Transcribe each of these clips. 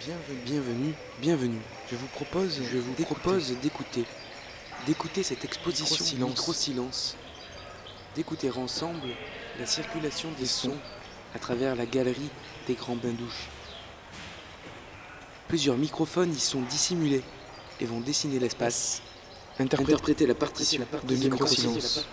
Bienvenue. Je vous propose d'écouter cette exposition micro-silence, d'écouter ensemble la circulation des sons à travers la galerie des grands bains-douches. Plusieurs microphones y sont dissimulés et vont dessiner l'espace, interpréter la partition de micro-silence.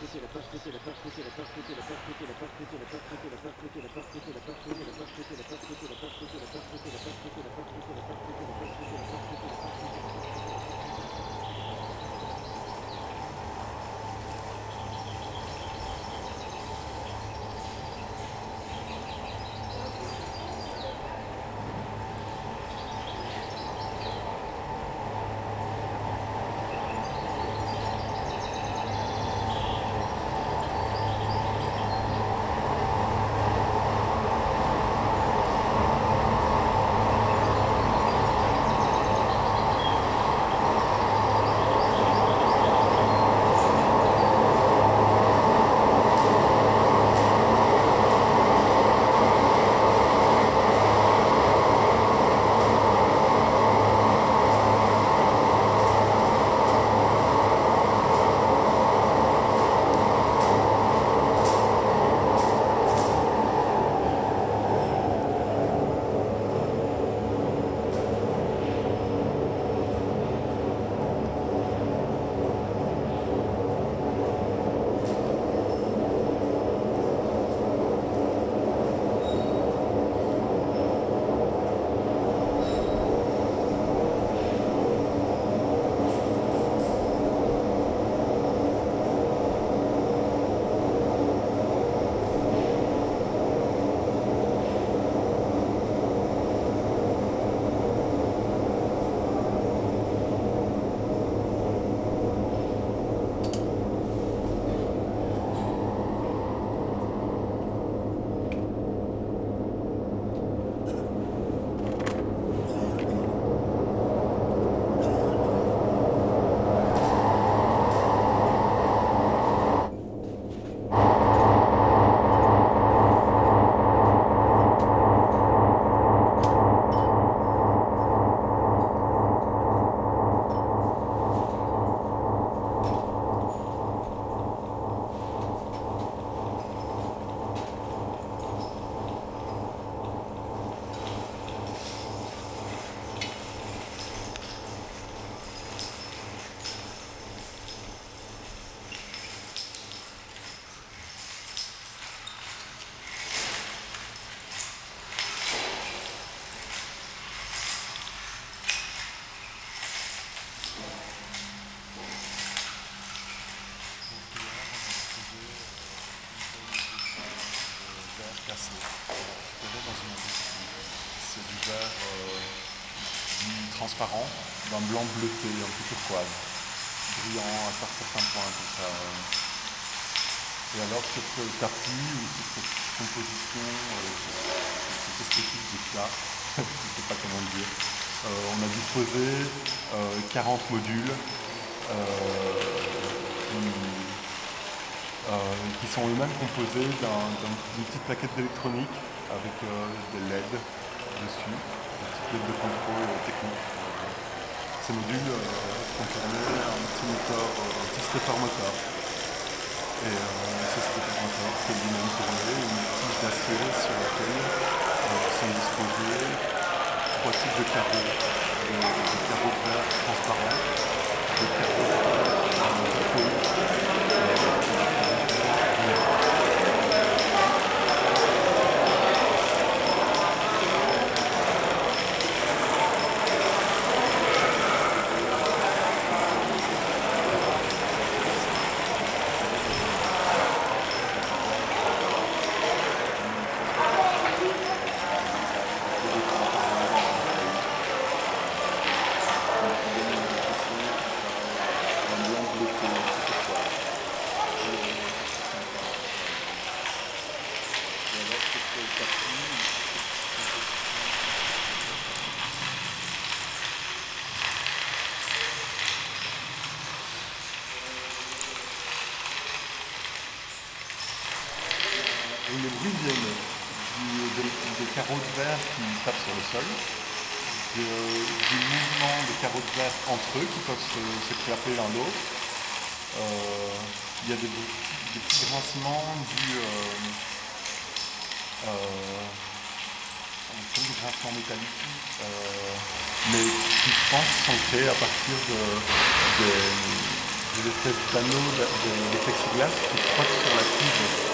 C'est du verre transparent, d'un blanc bleuté, un peu turquoise, brillant à certains points comme ça. Et alors cette tapis ou cette composition, cette esthétique de chat, je ne sais pas comment le dire, on a disposé 40 modules qui sont eux-mêmes composés d'une petite plaquette d'électronique avec des LED dessus, des petites LED de contrôle technique. Ces modules contenaient un petit stepper moteur. Et ce stepper moteur peut lui-même tourner une tige d'acier sur laquelle sont disposés 3 types de carreaux. Des carreaux de verre transparents, des carreaux de faux. Et les bruits viennent des carreaux de verre qui tapent sur le sol. du mouvement des carreaux de verre entre eux qui peuvent se clapper l'un l'autre. Il y a des petits grincements comme des grincements métalliques, mais qui, je pense, sont créés à partir des espèces d'anneaux de plexiglas qui frottent sur la cuve.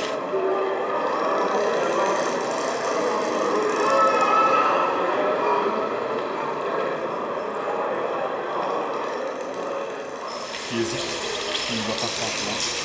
Qui hésite, qui ne va pas franchement.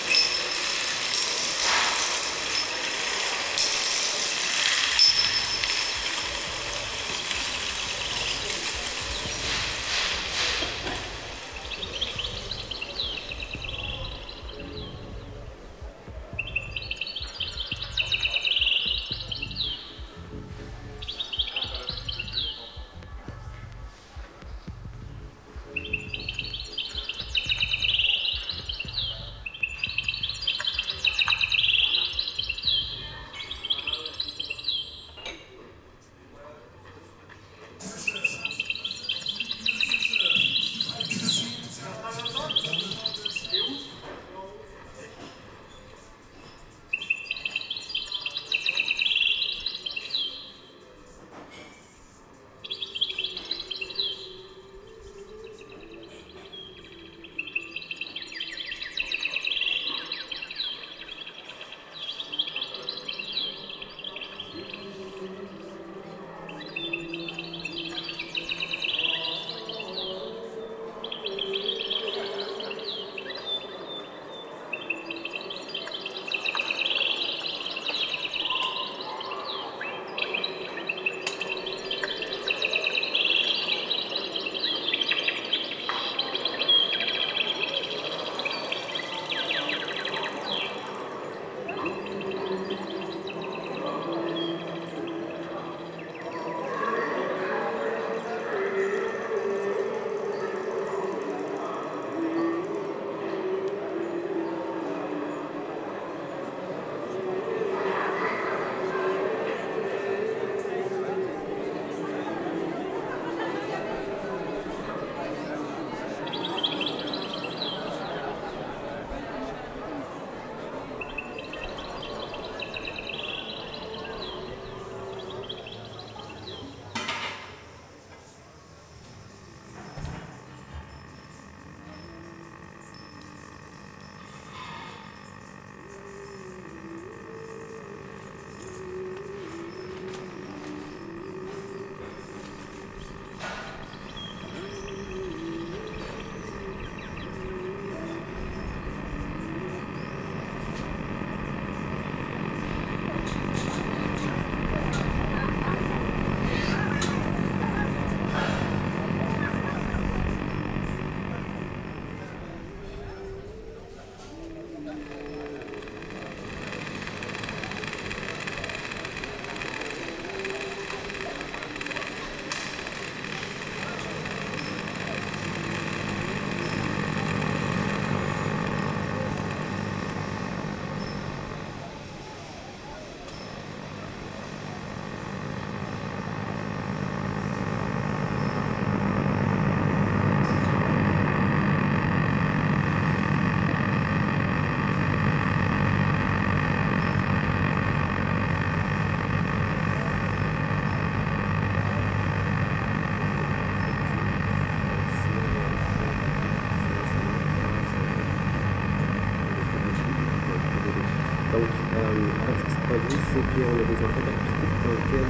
produit, c'est qu'on a des enceintes acoustiques dans lesquelles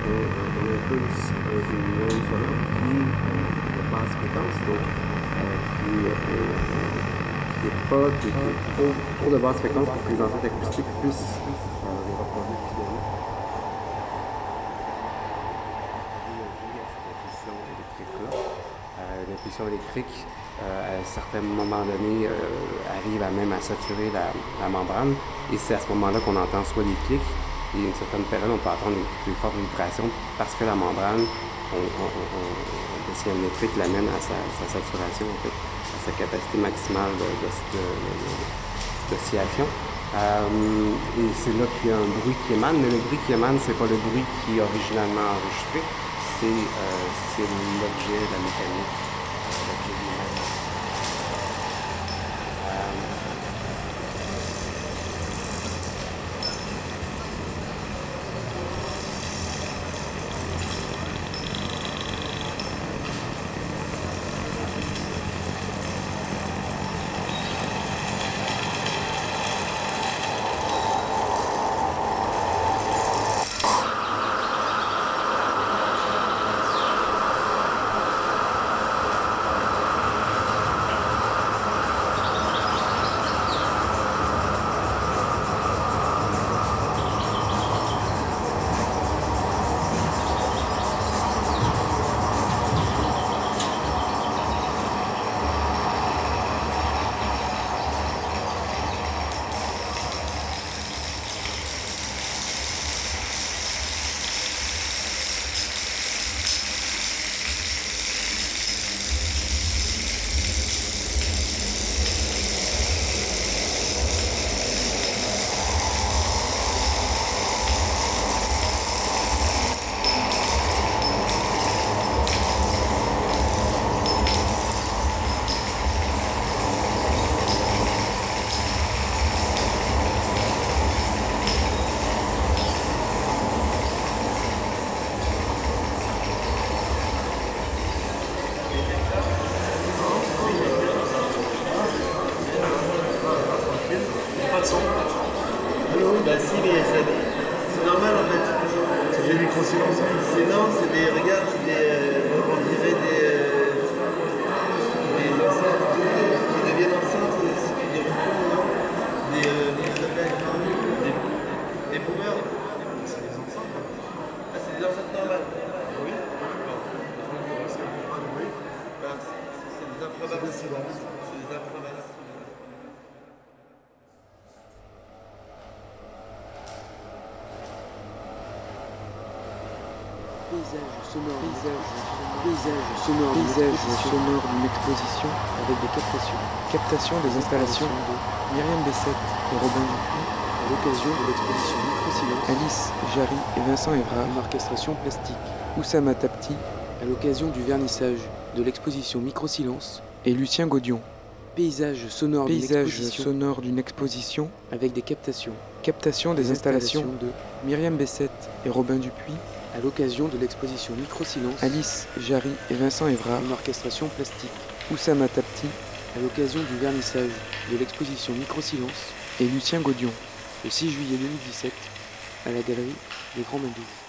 on impulse une onde sonore qui est basse fréquence, donc qui est trop de basse fréquence pour que les enceintes acoustiques puissent les reproduire fidèlement. L'impulsion électrique, à un certain moment donné, arrive même à saturer la membrane. Et c'est à ce moment-là qu'on entend soit des clics, et à une certaine période, on peut entendre des fortes vibrations parce que la membrane, le signal électrique l'amène à sa saturation, en fait, à sa capacité maximale d'oscillation. Et c'est là qu'il y a un bruit qui émane, mais le bruit qui émane, c'est pas le bruit qui est originalement enregistré, c'est l'objet, la mécanique, l'objet lui-même. Bah si, mais c'est normal en fait. C'est des micro-silences. Non, c'est des, regarde, c'est des, on dirait des enceintes qui deviennent enceintes, c'est des recours, non des, comment ça s'appelle des boomers. C'est des enceintes. Ah, c'est des enceintes normales. Oui. Bah, c'est des infrabasses. C'est des silences. C'est des infrabasses. Paysage sonore d'une exposition avec des captations. Captation des installations de Myriam Bessette et Robin Dupuis à l'occasion de l'exposition Micro-Silence. Alice, Jarry et Vincent Evra, une orchestration plastique. Oussama Tapti à l'occasion du vernissage de l'exposition Micro-Silence et Lucien Gaudion. Paysage sonore d'une exposition avec des captations. Captation des installations de Myriam Bessette et Robin Dupuis à l'occasion de l'exposition Micro-Silence. Alice, Jarry et Vincent Evra, une orchestration plastique. Oussama Tapti à l'occasion du vernissage de l'exposition Micro-Silence et Lucien Gaudion le 6 juillet 2017 à la galerie des Grands Mandous.